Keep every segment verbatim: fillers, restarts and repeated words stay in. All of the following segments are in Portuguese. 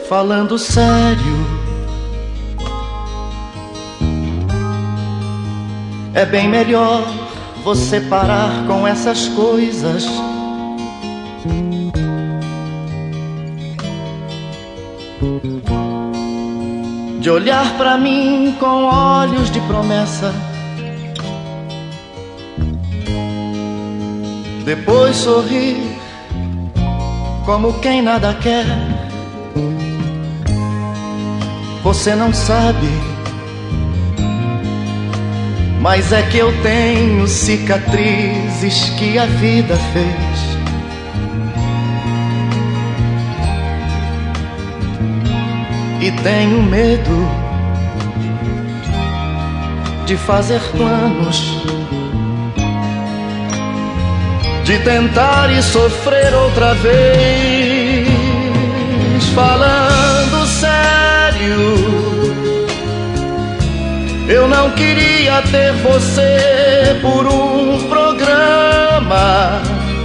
Falando sério, é bem melhor você parar com essas coisas. De olhar pra mim com olhos de promessa, depois sorrir como quem nada quer. Você não sabe, mas é que eu tenho cicatrizes que a vida fez. E tenho medo de fazer planos, de tentar e sofrer outra vez. Falando sério, eu não queria ter você por um programa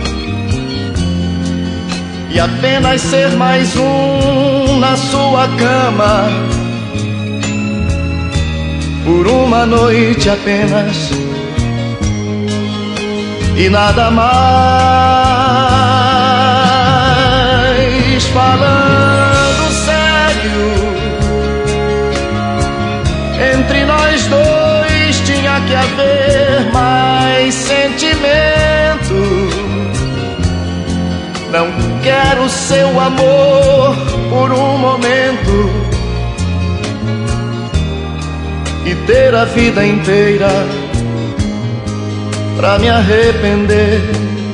e apenas ser mais um na sua cama, por uma noite apenas e nada mais. Falando sério, entre nós dois tinha que haver mais sentimento. Não quero seu amor por um momento e ter a vida inteira pra me arrepender.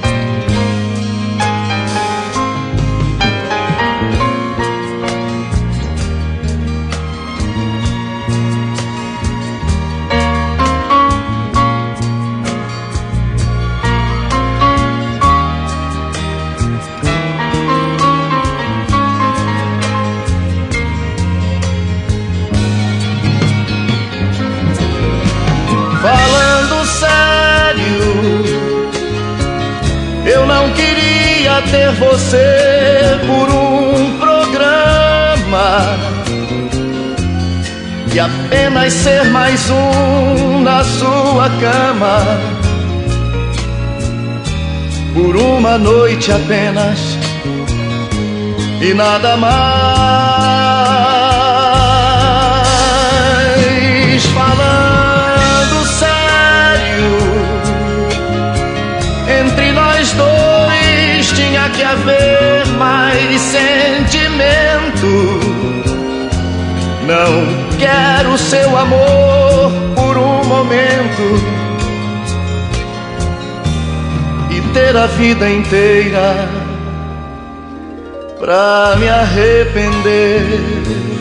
Falando sério, eu não queria ter você por um programa e apenas ser mais um na sua cama, por uma noite apenas e nada mais. Falando sério, entre nós dois tinha que haver mais sentimento. Não quero seu amor por um momento e ter a vida inteira pra me arrepender.